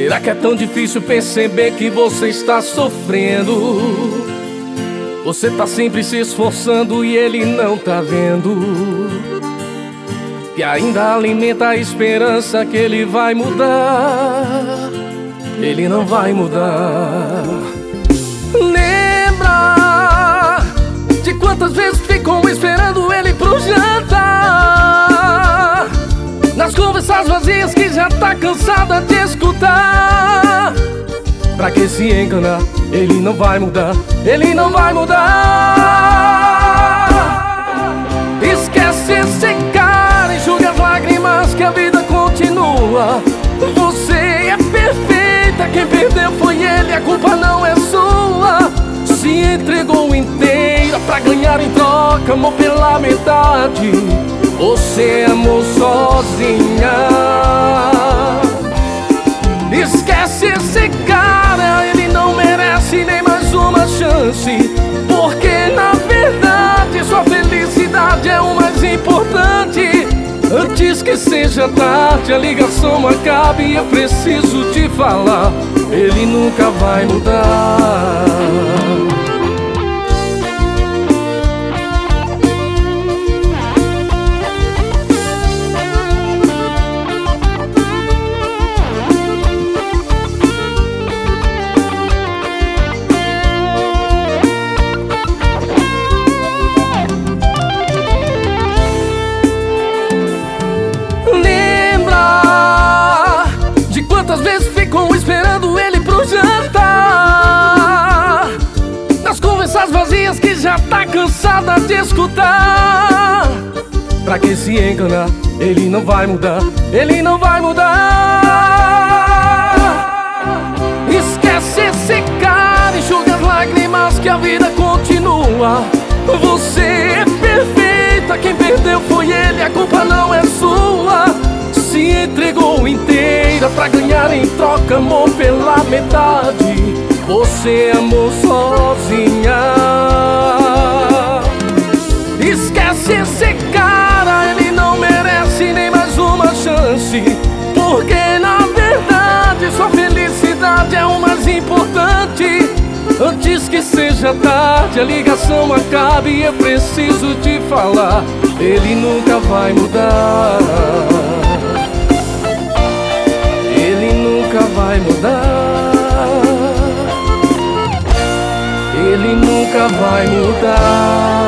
Será que é tão difícil perceber que você está sofrendo? Você tá sempre se esforçando e ele não tá vendo, que ainda alimenta a esperança que ele vai mudar. Ele não vai mudar. Lembra de quantas vezes ficou esperando ele pro jantar, nas conversas vazias que já tá cansada de escutar. Pra que se enganar? Ele não vai mudar. Ele não vai mudar. Esquece esse cara, enxuga as lágrimas que a vida continua. Você é perfeita, quem perdeu foi ele, a culpa não é sua. Se entregou inteira pra ganhar em troca amor pela metade. Você amou sozinha. Esquece esse cara, ele não merece nem mais uma chance, porque na verdade sua felicidade é o mais importante. Antes que seja tarde, a ligação acabe e eu preciso te falar: ele nunca vai mudar. Quantas vezes ficam esperando ele pro jantar, nas conversas vazias que já tá cansada de escutar. Pra que se enganar? Ele não vai mudar. Ele não vai mudar. Esquece esse cara, enxuga as lágrimas que a vida continua. Você é perfeita, quem perdeu foi ele, a culpa não é sua. Se entregou inteira pra ganhar em troca amor pela metade. Você amou sozinha. Esquece esse cara, ele não merece nem mais uma chance, porque na verdade sua felicidade é o mais importante. Antes que seja tarde, a ligação acabe e eu preciso te falar: ele nunca vai mudar. Ele nunca vai mudar. Ele nunca vai mudar.